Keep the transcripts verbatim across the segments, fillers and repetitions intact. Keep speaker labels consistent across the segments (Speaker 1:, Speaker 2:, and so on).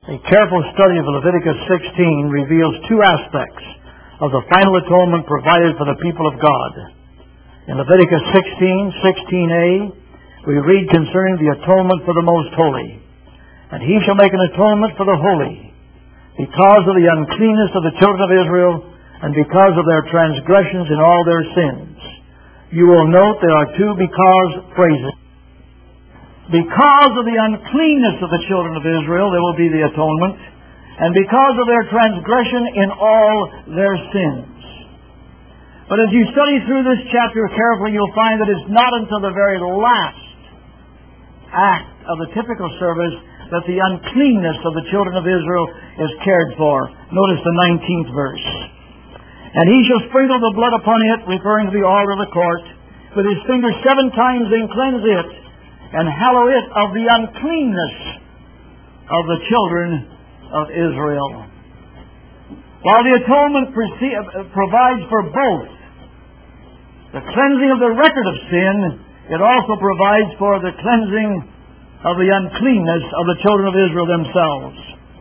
Speaker 1: A careful study of Leviticus sixteen reveals two aspects of the final atonement provided for the people of God. In Leviticus sixteen, sixteen a, we read concerning the atonement for the most holy. And he shall make an atonement for the holy, because of the uncleanness of the children of Israel, and because of their transgressions in all their sins. You will note there are two because phrases. Because of the uncleanness of the children of Israel, there will be the atonement, and because of their transgression in all their sins. But as you study through this chapter carefully, you'll find that it's not until the very last act of the typical service that the uncleanness of the children of Israel is cared for. Notice the nineteenth verse. And he shall sprinkle the blood upon it, referring to the altar of the court, with his finger seven times and cleanse it, and hallow it of the uncleanness of the children of Israel. While the atonement provides for both the cleansing of the record of sin, it also provides for the cleansing of the uncleanness of the children of Israel themselves.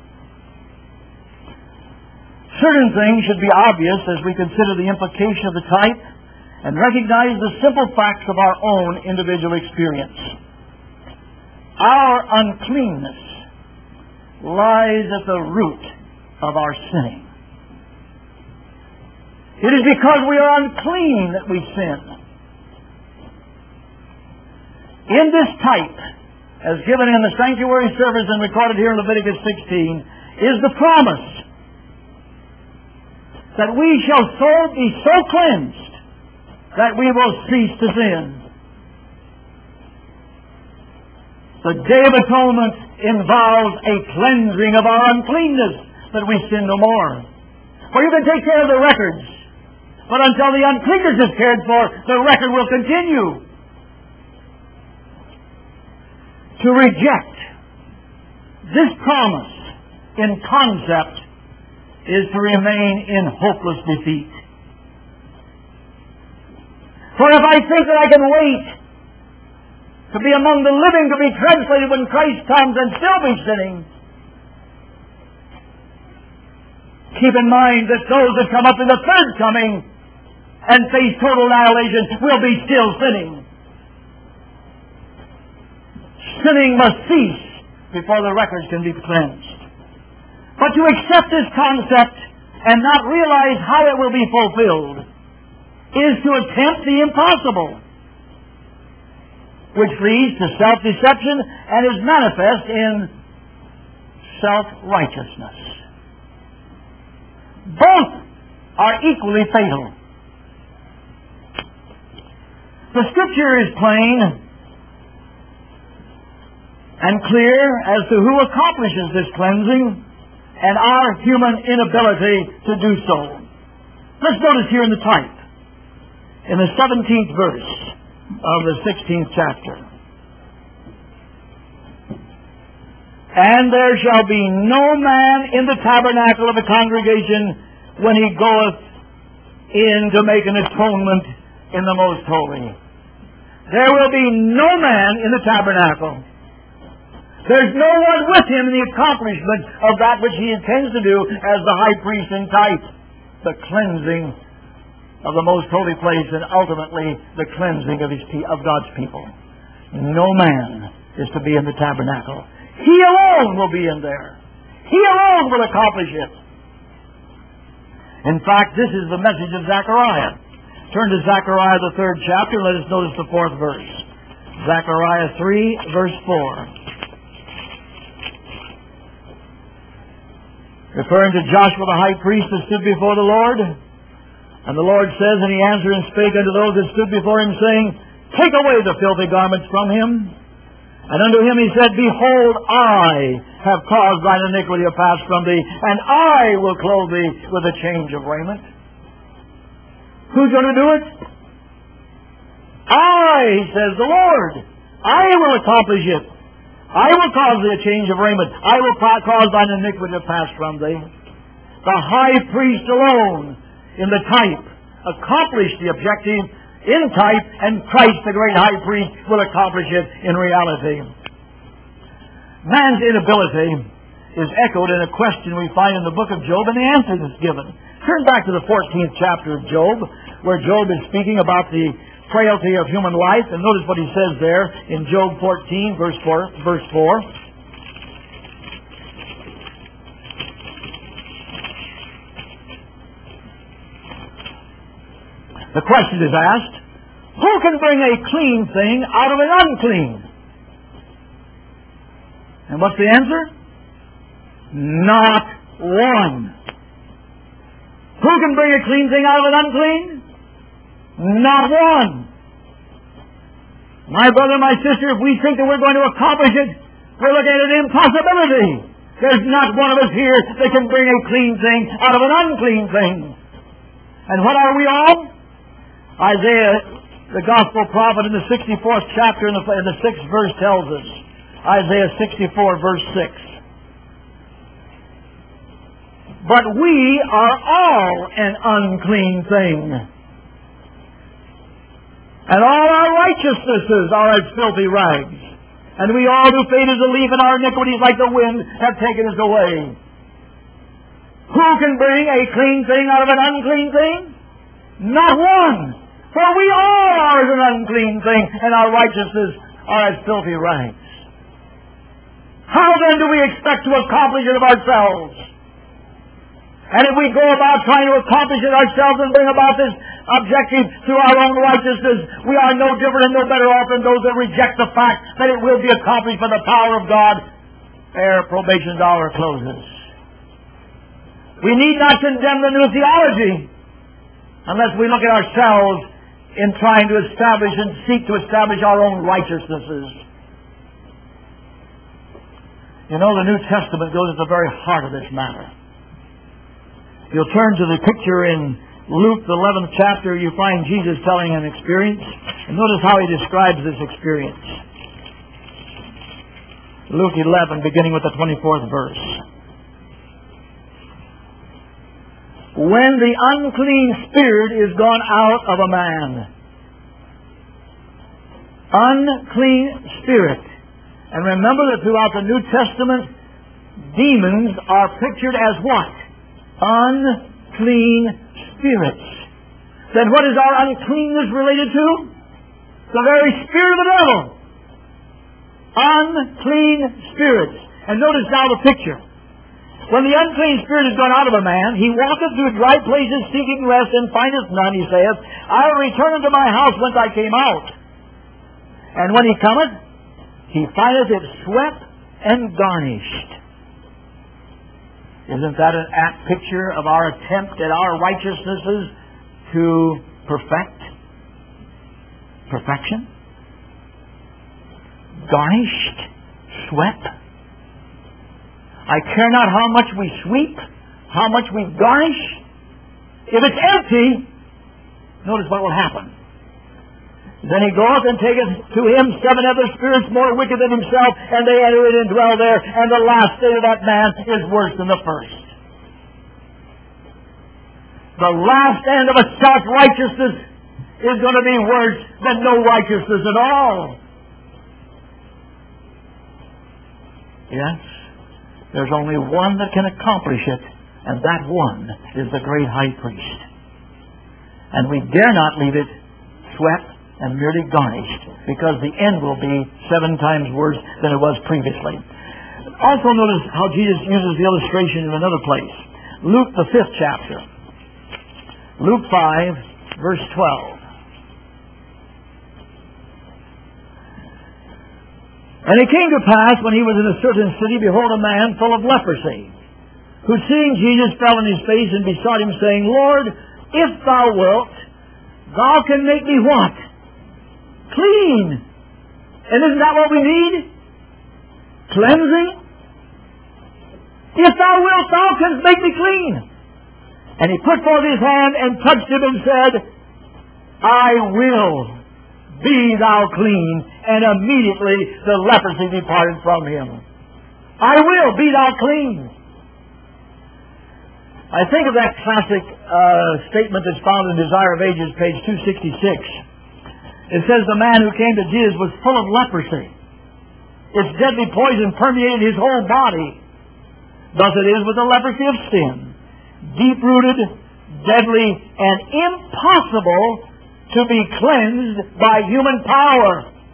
Speaker 1: Certain things should be obvious as we consider the implication of the type and recognize the simple facts of our own individual experience. Our uncleanness lies at the root of our sinning. It is because we are unclean that we sin. In this type, as given in the sanctuary service and recorded here in Leviticus sixteen, is the promise that we shall so be so cleansed that we will cease to sin. The Day of Atonement involves a cleansing of our uncleanness, that we sin no more. For you can take care of the records, but until the uncleanness is cared for, the record will continue. To reject this promise in concept is to remain in hopeless defeat. For if I think that I can wait to be among the living, to be translated when Christ comes and still be sinning, keep in mind that those that come up in the third coming and face total annihilation will be still sinning. Sinning must cease before the records can be cleansed. But to accept this concept and not realize how it will be fulfilled is to attempt the impossible, which leads to self-deception and is manifest in self-righteousness. Both are equally fatal. The Scripture is plain and clear as to who accomplishes this cleansing and our human inability to do so. Let's notice here in the type, in the seventeenth verse of the sixteenth chapter. And there shall be no man in the tabernacle of the congregation when he goeth in to make an atonement in the most holy. There will be no man in the tabernacle. There's no one with him in the accomplishment of that which he intends to do as the high priest in type, the cleansing of the most holy place and ultimately the cleansing of, his, of God's people. No man is to be in the tabernacle. He alone will be in there. He alone will accomplish it. In fact, this is the message of Zechariah. Turn to Zechariah, the third chapter, and let us notice the fourth verse. Zechariah three, verse four. Referring to Joshua the high priest that stood before the Lord. And the Lord says, and he answered and spake unto those that stood before him, saying, Take away the filthy garments from him. And unto him he said, Behold, I have caused thine iniquity to pass from thee, and I will clothe thee with a change of raiment. Who's going to do it? I, says the Lord. I will accomplish it. I will cause thee a change of raiment. I will cause thine iniquity to pass from thee. The high priest alone, in the type, accomplished the objective in type, and Christ, the great high priest, will accomplish it in reality. Man's inability is echoed in a question we find in the book of Job, and the answer is given. Turn back to the fourteenth chapter of Job, where Job is speaking about the frailty of human life, and notice what he says there in Job fourteen, verse four. Verse four. The question is asked, who can bring a clean thing out of an unclean? And what's the answer? Not one. Who can bring a clean thing out of an unclean? Not one. My brother, my sister, if we think that we're going to accomplish it, we're looking at an impossibility. There's not one of us here that can bring a clean thing out of an unclean thing. And what are we all? Isaiah, the gospel prophet, in the sixty-fourth chapter, in the, in the sixth verse, tells us. Isaiah sixty-four, verse six. But we are all an unclean thing, and all our righteousnesses are as filthy rags. And we all do fade as a leaf, and our iniquities like the wind have taken us away. Who can bring a clean thing out of an unclean thing? Not one. For we all are as an unclean thing, and our righteousnesses are as filthy rags. How then do we expect to accomplish it of ourselves? And if we go about trying to accomplish it ourselves and bring about this objective through our own righteousness, we are no different and no better off than those that reject the fact that it will be accomplished by the power of God ere probation's hour closes. We need not condemn the new theology unless we look at ourselves in trying to establish and seek to establish our own righteousnesses. You know, the New Testament goes at the very heart of this matter. You'll turn to the picture in Luke, the eleventh chapter, you find Jesus telling an experience. And notice how he describes this experience. Luke eleven, beginning with the twenty-fourth verse. When the unclean spirit is gone out of a man. Unclean spirit. And remember that throughout the New Testament, demons are pictured as what? Unclean spirits. Then what is our uncleanness related to? The very spirit of the devil. Unclean spirits. And notice now the picture. When the unclean spirit is gone out of a man, he walketh through dry places seeking rest, and findeth none, he saith, I will return unto my house whence I came out. And when he cometh, he findeth it swept and garnished. Isn't that an apt picture of our attempt at our righteousnesses to perfect? Perfection? Garnished? Swept? I care not how much we sweep, how much we garnish. If it's empty, notice what will happen. Then he goeth and taketh to him seven other spirits more wicked than himself, and they enter in and dwell there, and the last state of that man is worse than the first. The last end of a self-righteousness is going to be worse than no righteousness at all. Yes? There's only one that can accomplish it, and that one is the great high priest. And we dare not leave it swept and merely garnished, because the end will be seven times worse than it was previously. Also notice how Jesus uses the illustration in another place. Luke, the fifth chapter. Luke five, verse twelve. And it came to pass, when he was in a certain city, behold, a man full of leprosy, who seeing Jesus fell on his face and besought him, saying, Lord, if thou wilt, thou can make me what? Clean. And isn't that what we need? Cleansing? If thou wilt, thou canst make me clean. And he put forth his hand and touched him and said, I will, be thou clean. And immediately the leprosy departed from him. I will, be thou clean. I think of that classic uh, statement that's found in Desire of Ages, page two sixty-six. It says the man who came to Jesus was full of leprosy. Its deadly poison permeated his whole body. Thus it is with the leprosy of sin, deep-rooted, deadly, and impossible to be cleansed by human power.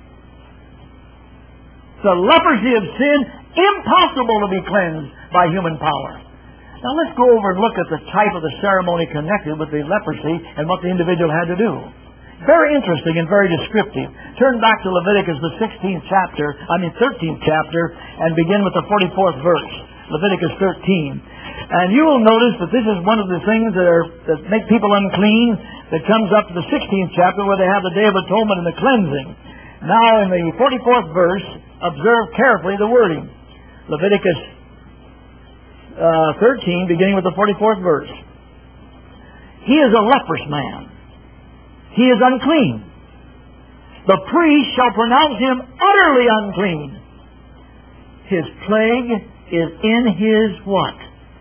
Speaker 1: The leprosy of sin, impossible to be cleansed by human power. Now let's go over and look at the type of the ceremony connected with the leprosy and what the individual had to do. Very interesting and very descriptive. Turn back to Leviticus, the sixteenth chapter, I mean thirteenth chapter, and begin with the forty-fourth verse. Leviticus thirteen. And you will notice that this is one of the things that, are, that make people unclean that comes up to the sixteenth chapter where they have the Day of Atonement and the cleansing. Now in the forty-fourth verse, observe carefully the wording. Leviticus uh, thirteen, beginning with the forty-fourth verse. He is a leprous man. He is unclean. The priest shall pronounce him utterly unclean. His plague is in his what?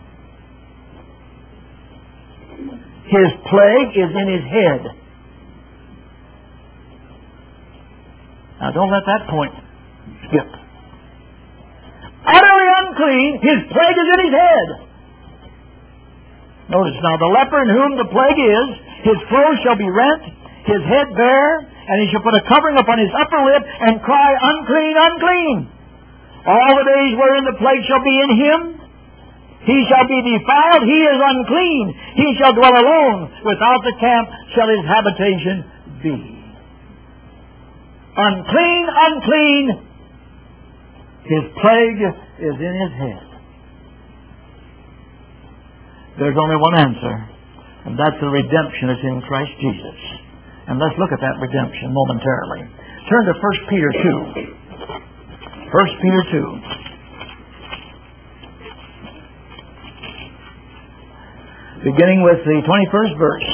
Speaker 1: His plague is in his head. Now don't let that point skip. Utterly unclean, his plague is in his head. Notice now, the leper in whom the plague is, his clothes shall be rent, his head bare, and he shall put a covering upon his upper lip, and cry, unclean, unclean. All the days wherein the plague shall be in him, he shall be defiled, he is unclean. He shall dwell alone. Without the camp shall his habitation be. Unclean, unclean. His plague is in his head. There's only one answer, and that's the redemption that's in Christ Jesus. And let's look at that redemption momentarily. Turn to First Peter two. First Peter two. Beginning with the twenty-first verse.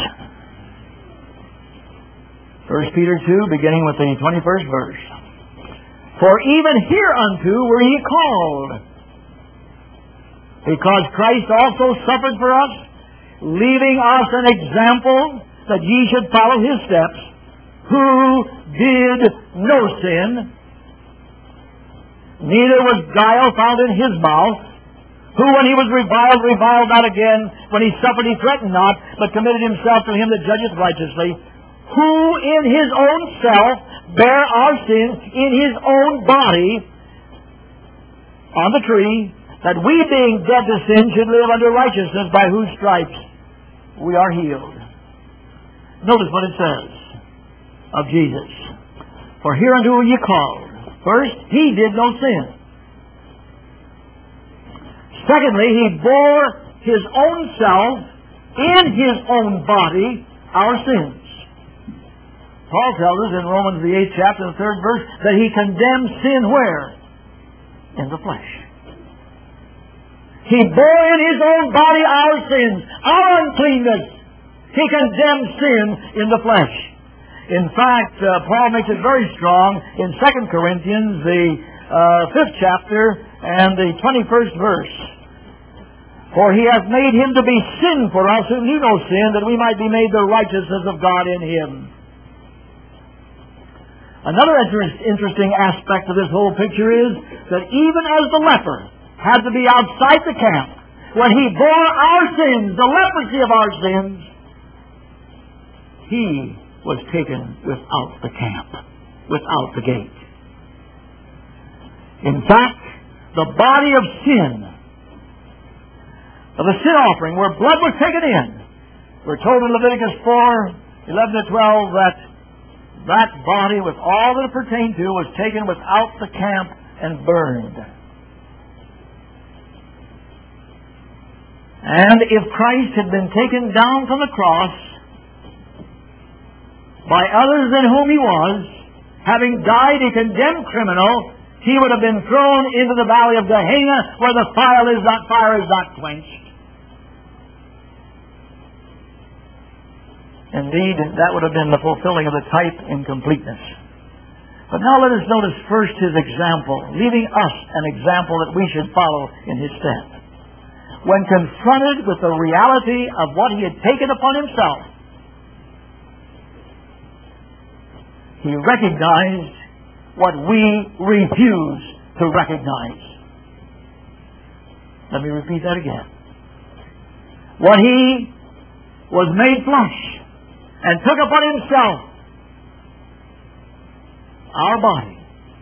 Speaker 1: First Peter two, beginning with the twenty-first verse. For even hereunto were ye called, because Christ also suffered for us, leaving us an example that ye should follow his steps, who did no sin, neither was guile found in his mouth, who when he was reviled, reviled not again, when he suffered, he threatened not, but committed himself to him that judgeth righteously, who in his own self bare our sins in his own body on the tree, that we being dead to sin should live under righteousness, by whose stripes we are healed. Notice what it says of Jesus. For hereunto were ye called. First, he did no sin. Secondly, he bore his own self in his own body our sins. Paul tells us in Romans the eighth chapter, the third verse, that he condemned sin where? In the flesh. He bore in his own body our sins, our uncleanness. He condemned sin in the flesh. In fact, uh, Paul makes it very strong in Second Corinthians, the uh, fifth chapter, and the twenty-first verse. For he hath made him to be sin for us who knew no sin, that we might be made the righteousness of God in him. Another interest, interesting aspect of this whole picture is that even as the leper had to be outside the camp, when he bore our sins, the leprosy of our sins, he was taken without the camp, without the gate. In fact, the body of sin, of the sin offering, where blood was taken in, we're told in Leviticus four, eleven to twelve, that that body with all that it pertained to was taken without the camp and burned. And if Christ had been taken down from the cross by others than whom he was, having died a condemned criminal, he would have been thrown into the valley of Gehenna, where the fire is not, fire is not quenched. Indeed, that would have been the fulfilling of the type in completeness. But now let us notice first his example, leaving us an example that we should follow in his stead. When confronted with the reality of what he had taken upon himself, he recognized what we refuse to recognize. Let me repeat that again. When He was made flesh and took upon Himself our body,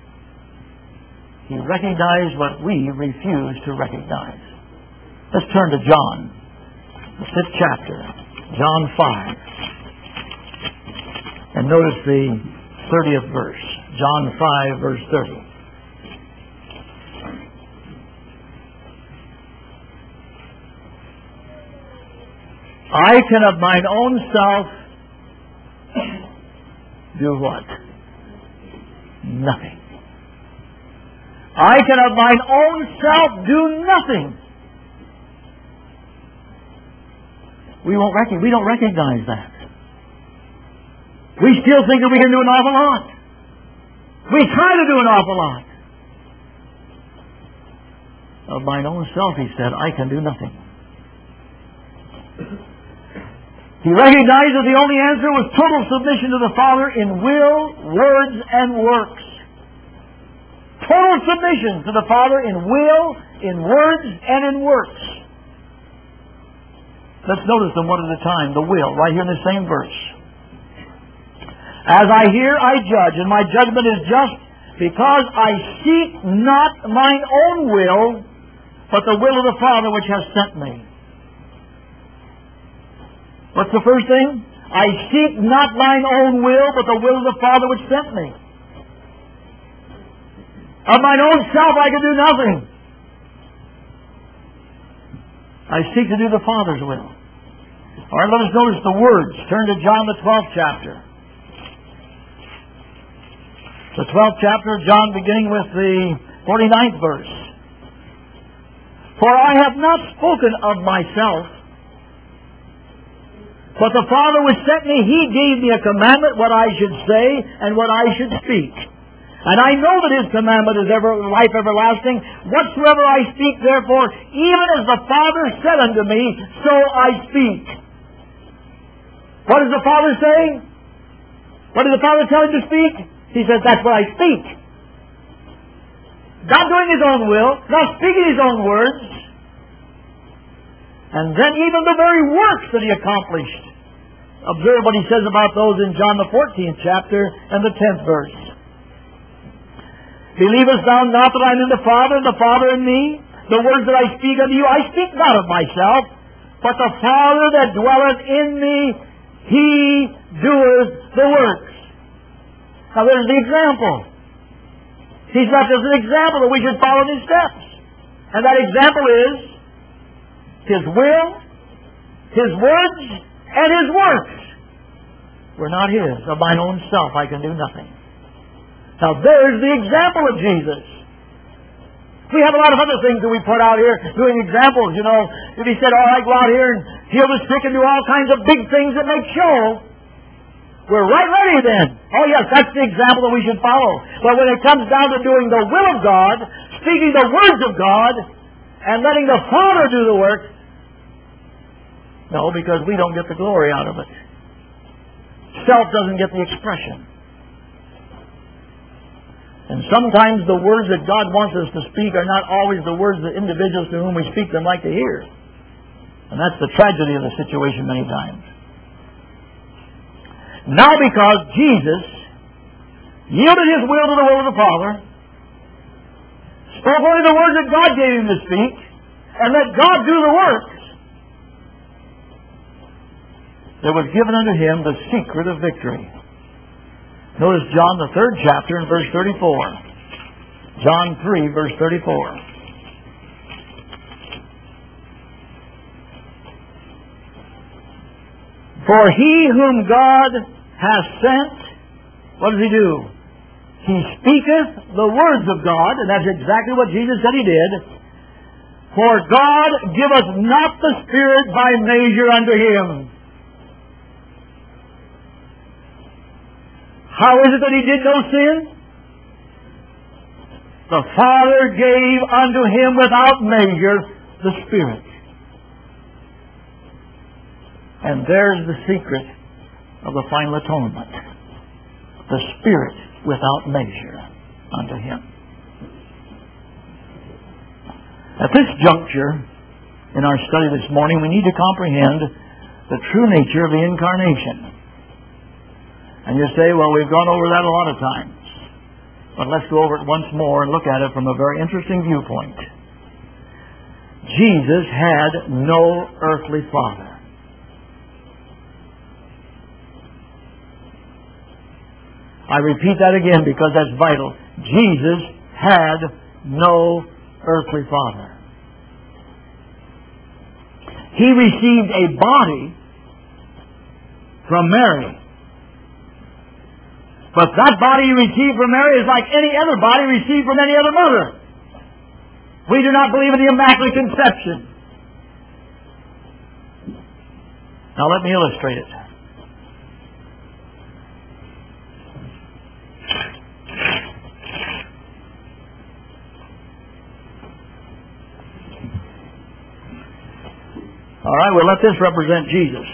Speaker 1: He recognized what we refuse to recognize. Let's turn to John, the fifth chapter, John five. And notice the thirtieth verse. John five, verse thirty. I can of mine own self do what? Nothing. I can of mine own self do nothing. We won't rec- we don't recognize that. We still think that we can do an awful lot. We try to do an awful lot. Of mine own self, He said, I can do nothing. He recognized that the only answer was total submission to the Father in will, words, and works. Total submission to the Father in will, in words, and in works. Let's notice them one at a time. The will, right here in the same verse. As I hear, I judge, and my judgment is just, because I seek not mine own will, but the will of the Father which has sent me. What's the first thing? I seek not mine own will, but the will of the Father which sent me. Of mine own self I can do nothing. I seek to do the Father's will. All right, let us notice the words. Turn to John, the twelfth chapter. The twelfth chapter of John, beginning with the forty-ninth verse. For I have not spoken of myself, but the Father which sent me, He gave me a commandment what I should say and what I should speak. And I know that His commandment is ever life everlasting. Whatsoever I speak, therefore, even as the Father said unto me, so I speak. What does the Father say? What did the Father tell Him to speak? He says, that's what I speak. Not doing His own will, not speaking His own words. And then even the very works that He accomplished. Observe what He says about those in John the fourteenth chapter and the tenth verse. Believest thou not that I am in the Father, and the Father in me? The words that I speak unto you, I speak not of myself, but the Father that dwelleth in me, He doeth the works. Now there's the example. He's left us an example that we should follow in His steps. And that example is His will, His words, and His works. We're not His. Of mine own self I can do nothing. Now there's the example of Jesus. We have a lot of other things that we put out here doing examples, you know. If He said, all right, go out here and heal the sick and do all kinds of big things that make show, we're right ready then. Oh yes, that's the example that we should follow. But when it comes down to doing the will of God, speaking the words of God, and letting the Father do the work, no, because we don't get the glory out of it. Self doesn't get the expression. And sometimes the words that God wants us to speak are not always the words that individuals to whom we speak them like to hear. And that's the tragedy of the situation many times. Now because Jesus yielded His will to the will of the Father, spoke only the words that God gave Him to speak, and let God do the works, there was given unto Him the secret of victory. Notice John the third chapter and verse thirty-four. John three, verse thirty-four. For He whom God hath sent, what does He do? He speaketh the words of God, and that's exactly what Jesus said He did. For God giveth not the Spirit by measure unto Him. How is it that He did no sin? The Father gave unto Him without measure the Spirit. And there's the secret of the final atonement. The Spirit without measure unto Him. At this juncture in our study this morning, we need to comprehend the true nature of the incarnation. And you say, well, we've gone over that a lot of times. But let's go over it once more and look at it from a very interesting viewpoint. Jesus had no earthly father. I repeat that again because that's vital. Jesus had no earthly father. He received a body from Mary. But that body he received from Mary is like any other body received from any other mother. We do not believe in the Immaculate Conception. Now let me illustrate it. All right, we'll let this represent Jesus.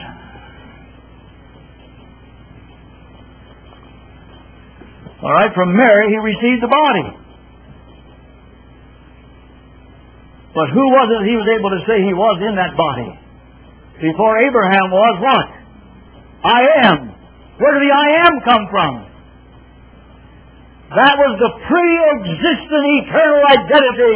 Speaker 1: All right, from Mary he received the body. But who was it he was able to say he was in that body? Before Abraham was what? I am. Where did the I am come from? That was the pre-existent eternal identity.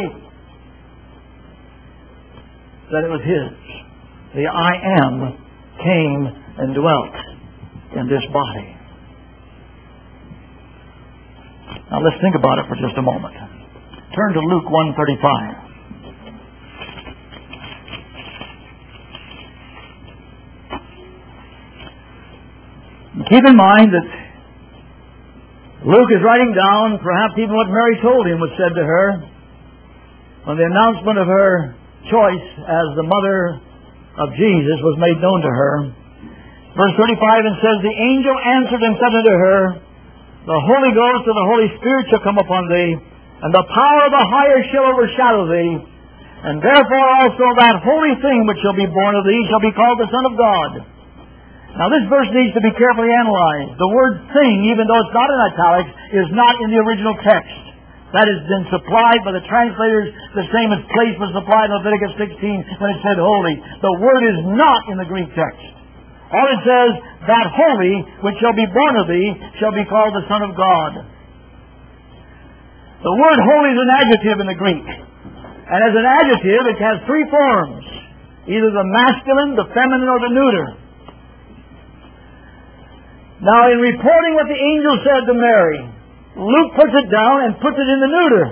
Speaker 1: That it was his. The I am came and dwelt in this body. Now let's think about it for just a moment. Turn to Luke one thirty-five. Keep in mind that Luke is writing down perhaps even what Mary told him was said to her when the announcement of her choice as the mother of Jesus was made known to her. Verse thirty-five, and says, the angel answered and said unto her, the Holy Ghost and the Holy Spirit shall come upon thee, and the power of the highest shall overshadow thee, and therefore also that holy thing which shall be born of thee shall be called the Son of God. Now this verse needs to be carefully analyzed. The word thing, even though it's not in italics, is not in the original text. That has been supplied by the translators the same as place was supplied in Leviticus sixteen when it said holy. The word is not in the Greek text. All it says, that holy which shall be born of thee shall be called the Son of God. The word holy is an adjective in the Greek. And as an adjective, it has three forms. Either the masculine, the feminine, or the neuter. Now, in reporting what the angel said to Mary, Luke puts it down and puts it in the neuter.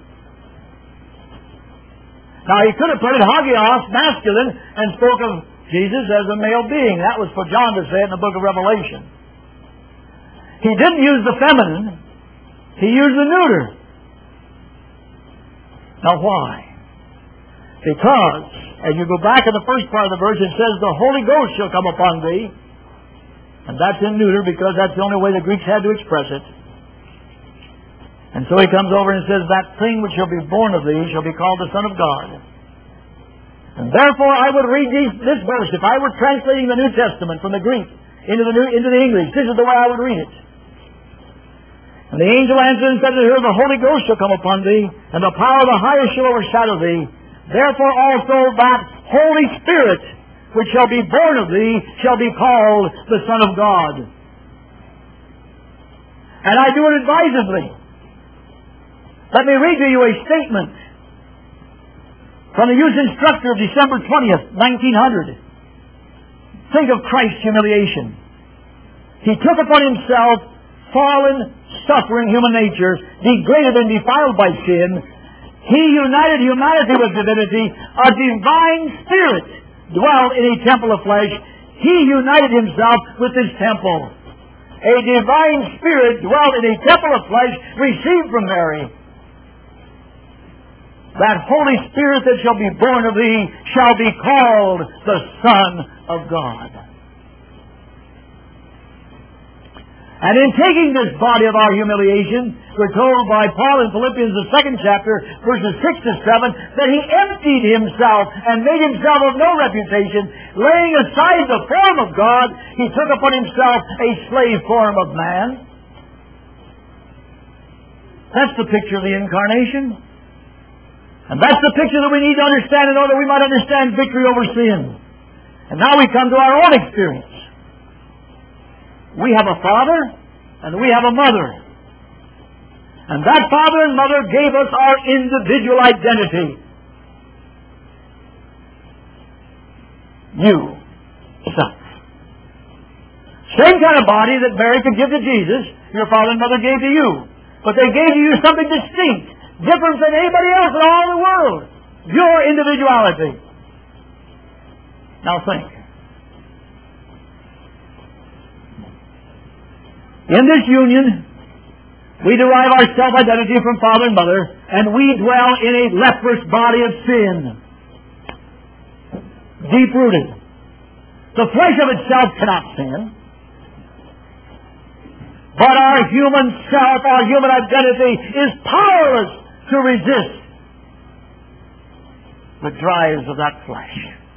Speaker 1: Now, he could have put it hagios, masculine, and spoke of Jesus as a male being. That was for John to say in the book of Revelation. He didn't use the feminine. He used the neuter. Now, why? Because, as you go back in the first part of the verse, it says, the Holy Ghost shall come upon thee. And that's in neuter because that's the only way the Greeks had to express it. And so he comes over and says, that thing which shall be born of thee shall be called the Son of God. And therefore I would read these, this verse, if I were translating the New Testament from the Greek into the, New, into the English, this is the way I would read it. And the angel answered and said to her, the Holy Ghost shall come upon thee, and the power of the highest shall overshadow thee. Therefore also that Holy Spirit which shall be born of thee shall be called the Son of God. And I do it advisedly. Let me read to you a statement from the Youth Instructor of December twentieth, nineteen hundred. Think of Christ's humiliation. He took upon himself fallen, suffering human nature, degraded and defiled by sin. He united humanity with divinity. A divine spirit dwelt in a temple of flesh. He united himself with this temple. A divine spirit dwelt in a temple of flesh received from Mary. That Holy Spirit that shall be born of thee shall be called the Son of God. And in taking this body of our humiliation, we're told by Paul in Philippians the second chapter, verses six to seven, that he emptied himself and made himself of no reputation, laying aside the form of God, he took upon himself a slave form of man. That's the picture of the incarnation. And that's the picture that we need to understand in order that we might understand victory over sin. And now we come to our own experience. We have a father and we have a mother. And that father and mother gave us our individual identity. You, self. Same kind of body that Mary could give to Jesus, your father and mother gave to you. But they gave to you something distinct, different than anybody else in all the world. Your individuality. Now think. In this union, we derive our self-identity from father and mother, and we dwell in a leprous body of sin. Deep-rooted. The flesh of itself cannot sin. But our human self, our human identity is powerless to resist the drives of that flesh.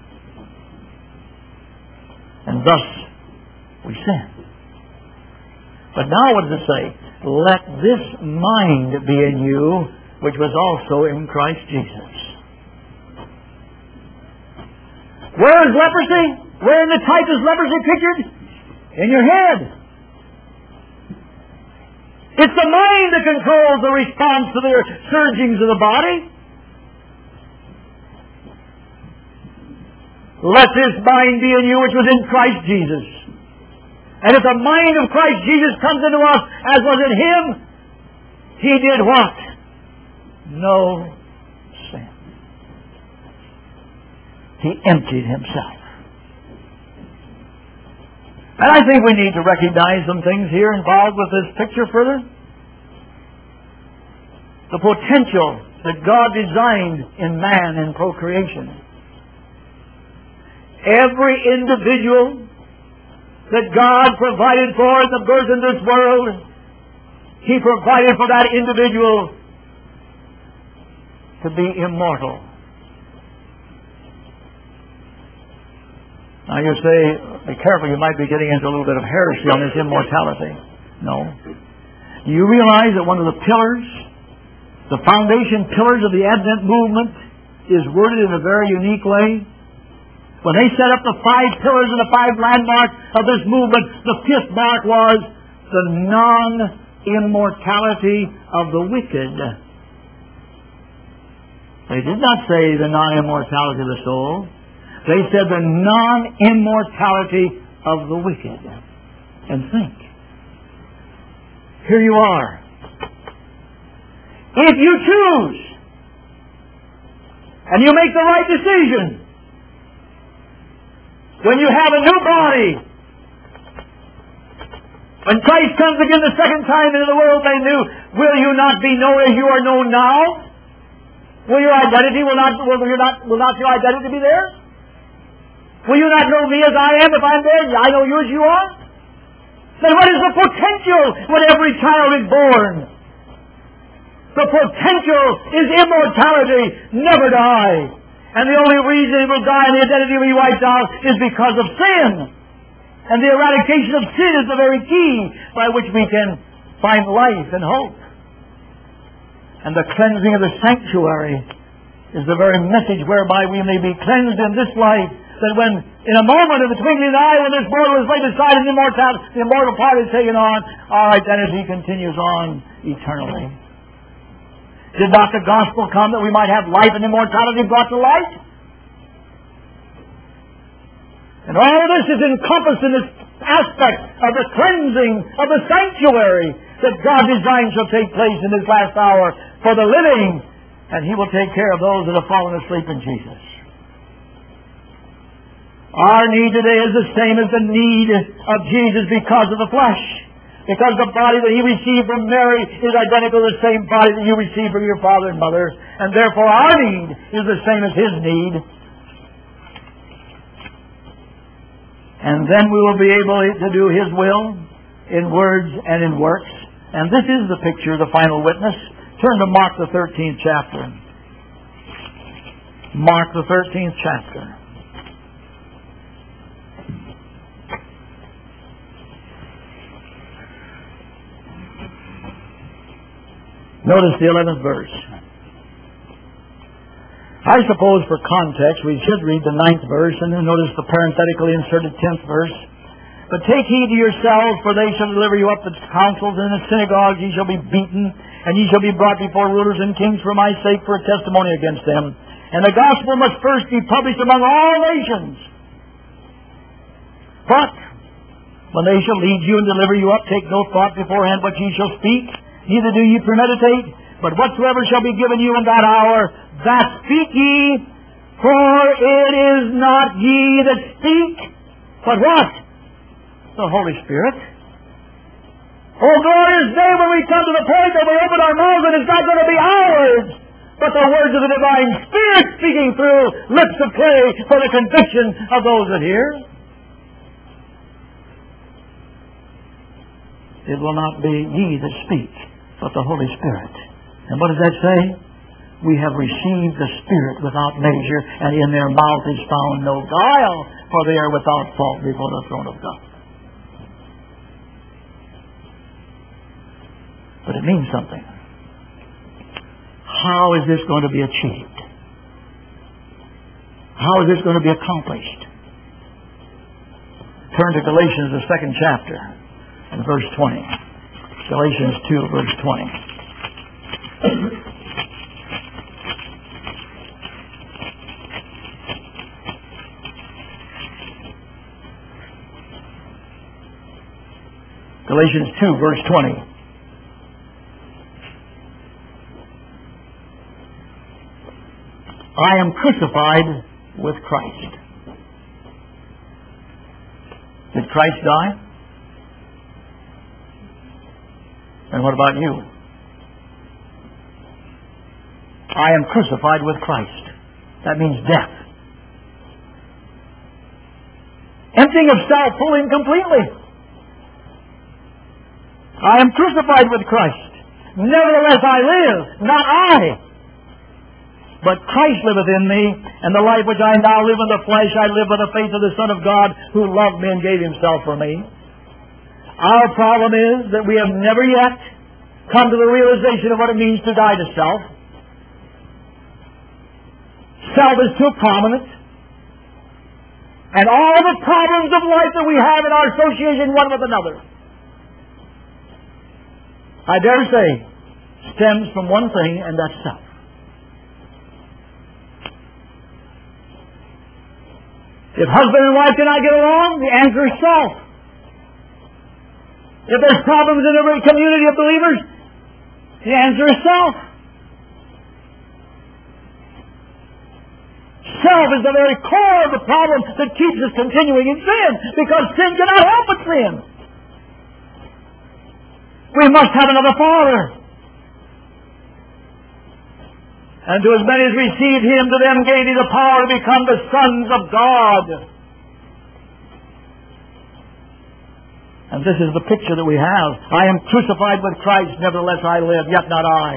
Speaker 1: And thus, we sin. But now what does it say? Let this mind be in you, which was also in Christ Jesus. Where is leprosy? Where in the type is leprosy pictured? In your head. It's the mind that controls the response to the surgings of the body. Let this mind be in you, which was in Christ Jesus. And if the mind of Christ Jesus comes into us as was in Him, He did what? No sin. He emptied Himself. And I think we need to recognize some things here involved with this picture further. The potential that God designed in man in procreation. Every individual that God provided for in the birth in this world, He provided for that individual to be immortal. Now you say, be careful, you might be getting into a little bit of heresy on this immortality. No. Do you realize that one of the pillars, the foundation pillars of the Advent movement is worded in a very unique way? When they set up the five pillars and the five landmarks of this movement, the fifth mark was the non-immortality of the wicked. They did not say the non-immortality of the soul. They said the non-immortality of the wicked. And think. Here you are. If you choose, and you make the right decision, when you have a new body, when Christ comes again the second time into the world they knew, will you not be known as you are known now? Will your identity, will not, will you not, will not your identity be there? Will you not know me as I am if I'm there? I know you as you are? Then what is the potential when every child is born? The potential is immortality, never die. And the only reason it will die and the identity will be wiped out is because of sin. And the eradication of sin is the very key by which we can find life and hope. And the cleansing of the sanctuary is the very message whereby we may be cleansed in this life, that when, in a moment of the twinkling of an eye, when this mortal is laid aside and the immortal, the immortal part is taken on, our identity continues on eternally. Did not the gospel come that we might have life and immortality brought to light? And all of this is encompassed in this aspect of the cleansing of the sanctuary that God designed shall take place in this last hour for the living, and He will take care of those that have fallen asleep in Jesus. Our need today is the same as the need of Jesus because of the flesh. Because the body that He received from Mary is identical to the same body that you received from your father and mother. And therefore our need is the same as His need. And then we will be able to do His will in words and in works. And this is the picture of the final witness. Turn to Mark the thirteenth chapter. Mark the thirteenth chapter. Notice the eleventh verse. I suppose for context we should read the ninth verse and then notice the parenthetically inserted tenth verse. But take heed to yourselves, for they shall deliver you up to councils, and in the synagogues ye shall be beaten, and ye shall be brought before rulers and kings for my sake, for a testimony against them. And the gospel must first be published among all nations. But when they shall lead you and deliver you up, take no thought beforehand what ye shall speak, neither do ye premeditate, but whatsoever shall be given you in that hour, that speak ye, for it is not ye that speak, but what? The Holy Spirit. Oh, glorious day when we come to the point that we open our mouths and it's not going to be ours, but the words of the divine Spirit speaking through lips of clay for the conviction of those that hear. It will not be ye that speak, but the Holy Spirit. And what does that say? We have received the Spirit without measure, and in their mouth is found no guile, for they are without fault before the throne of God. But it means something. How is this going to be achieved? How is this going to be accomplished? Turn to Galatians, the second chapter, and verse twenty. Galatians two, verse twenty. Galatians two, verse twenty. I am crucified with Christ. Did Christ die? And what about you? I am crucified with Christ. That means death. Emptying of self fully and completely. I am crucified with Christ. Nevertheless I live, not I. But Christ liveth in me, and the life which I now live in the flesh, I live by the faith of the Son of God, who loved me and gave himself for me. Our problem is that we have never yet come to the realization of what it means to die to self. Self is too prominent. And all the problems of life that we have in our association one with another, I dare say, stems from one thing, and that's self. If husband and wife cannot get along, the answer is self. If there's problems in every community of believers, the answer is self. Self is the very core of the problem that keeps us continuing in sin, because sin cannot help but sin. We must have another Father. And to as many as received him, to them gave he the power to become the sons of God. And this is the picture that we have. I am crucified with Christ, nevertheless I live, yet not I.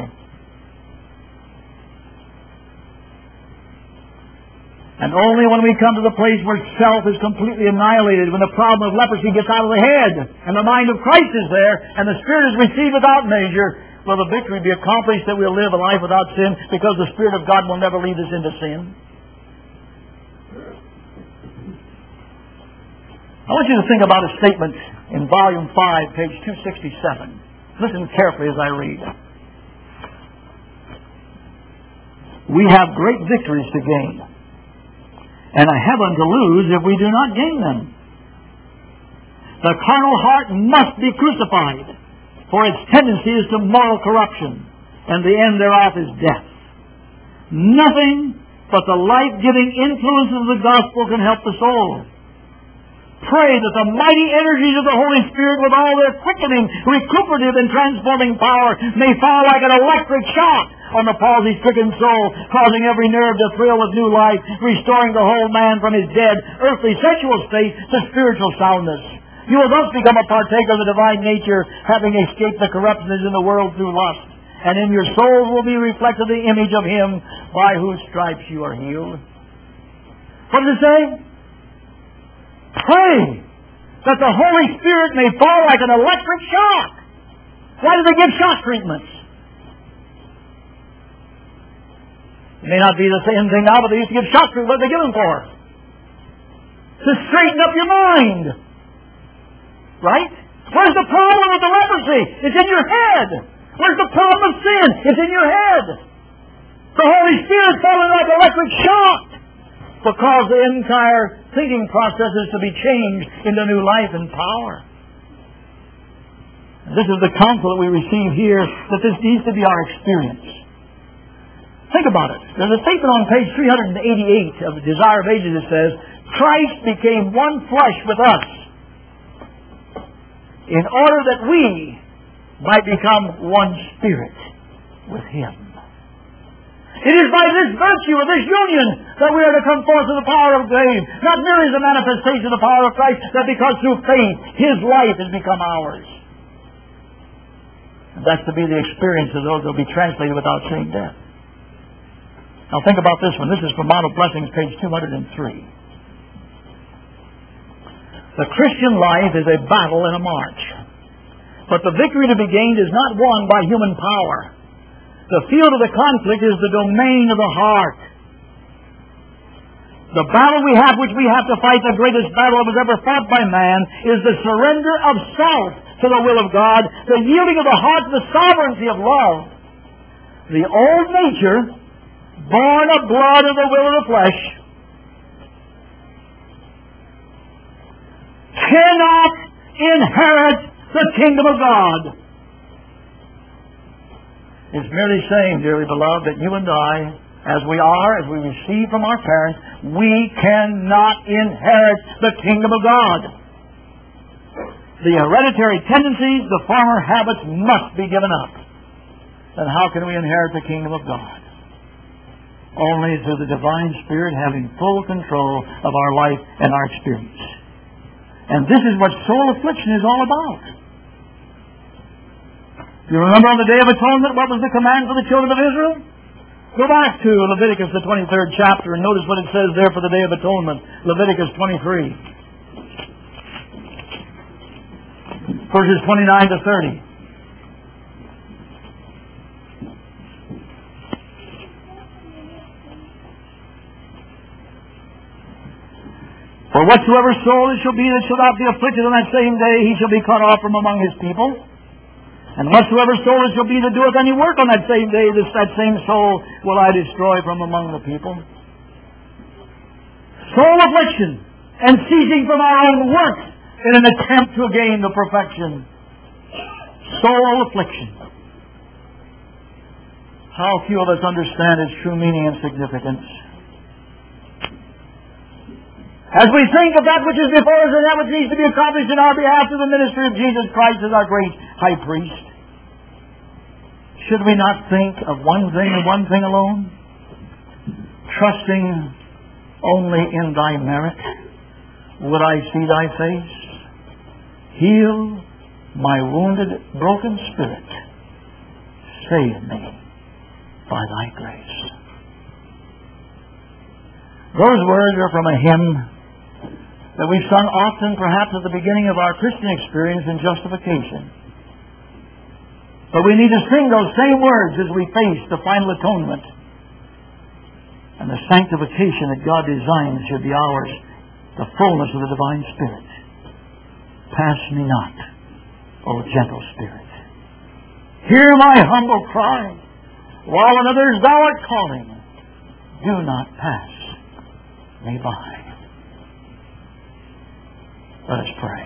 Speaker 1: And only when we come to the place where self is completely annihilated, when the problem of leprosy gets out of the head, and the mind of Christ is there, and the Spirit is received without measure, will the victory be accomplished that we'll live a life without sin, because the Spirit of God will never lead us into sin. I want you to think about a statement in volume five, page two sixty-seven. Listen carefully as I read. We have great victories to gain, and a heaven to lose if we do not gain them. The carnal heart must be crucified, for its tendency is to moral corruption, and the end thereof is death. Nothing but the life-giving influence of the gospel can help the soul. Pray that the mighty energies of the Holy Spirit, with all their quickening, recuperative, and transforming power, may fall like an electric shock on the palsy-stricken soul, causing every nerve to thrill with new life, restoring the whole man from his dead, earthly, sensual state to spiritual soundness. You will thus become a partaker of the divine nature, having escaped the corruption that is in the world through lust. And in your souls will be reflected the image of Him by whose stripes you are healed. What does it say? Pray that the Holy Spirit may fall like an electric shock. Why do they give shock treatments? It may not be the same thing now, but they used to give shock treatment. What did they give them for? To straighten up your mind. Right? Where's the problem with the leprosy? It's in your head. Where's the problem of sin? It's in your head. The Holy Spirit falling like electric shock because the entire thinking process is to be changed into new life and power. And this is the counsel that we receive here, that this needs to be our experience. Think about it. There's a statement on page three eighty-eight of the Desire of Ages that says, Christ became one flesh with us in order that we might become one spirit with Him. It is by this virtue of this union that we are to come forth to the power of grace, not merely as a manifestation of the power of Christ, but because through faith His life has become ours. And that's to be the experience of those who will be translated without seeing death. Now think about this one. This is from Mount of Blessings, page two hundred three. The Christian life is a battle and a march. But the victory to be gained is not won by human power. The field of the conflict is the domain of the heart. The battle we have, which we have to fight, the greatest battle that was ever fought by man, is the surrender of self to the will of God, the yielding of the heart to the sovereignty of love. The old nature, born of blood and the will of the flesh, cannot inherit the kingdom of God. It's merely saying, dearly beloved, that you and I, as we are, as we receive from our parents, we cannot inherit the kingdom of God. The hereditary tendencies, the former habits must be given up. Then how can we inherit the kingdom of God? Only through the divine Spirit having full control of our life and our experience. And this is what soul affliction is all about. You remember on the Day of Atonement, what was the command for the children of Israel? Go back to Leviticus, the twenty-third chapter, and notice what it says there for the Day of Atonement. Leviticus twenty-three. Verses twenty-nine to thirty. For whatsoever soul it shall be that shall not be afflicted on that same day, he shall be cut off from among his people. And whatsoever soul it shall be that doeth any work on that same day, this that same soul will I destroy from among the people. Soul affliction and ceasing from our own works in an attempt to gain the perfection. Soul affliction. How few of us understand its true meaning and significance. As we think of that which is before us and that which needs to be accomplished in our behalf through the ministry of Jesus Christ as our great high priest, should we not think of one thing and one thing alone? Trusting only in Thy merit, would I see Thy face? Heal my wounded, broken spirit. Save me by Thy grace. Those words are from a hymn that we've sung often, perhaps at the beginning of our Christian experience in justification. But we need to sing those same words as we face the final atonement and the sanctification that God designed should be ours, the fullness of the divine Spirit. Pass me not, O gentle Spirit. Hear my humble cry. While another's Thou art calling, do not pass me by. Let us pray.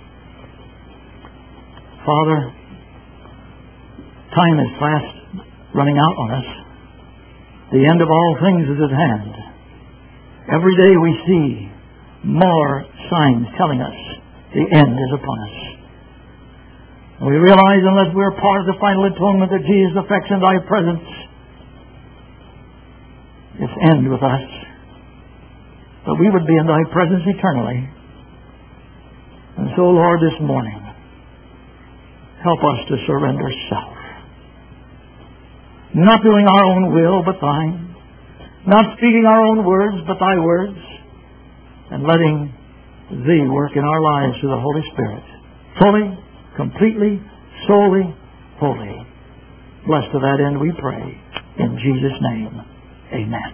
Speaker 1: Father, time is fast running out on us. The end of all things is at hand. Every day we see more signs telling us the end is upon us. We realize unless we're part of the final atonement that Jesus effects in Thy presence, it's end with us. But we would be in Thy presence eternally. And so, Lord, this morning, help us to surrender self. Not doing our own will, but Thine. Not speaking our own words, but Thy words. And letting Thee work in our lives through the Holy Spirit. Fully, completely, solely, wholly. Blessed to that end we pray. In Jesus' name, Amen.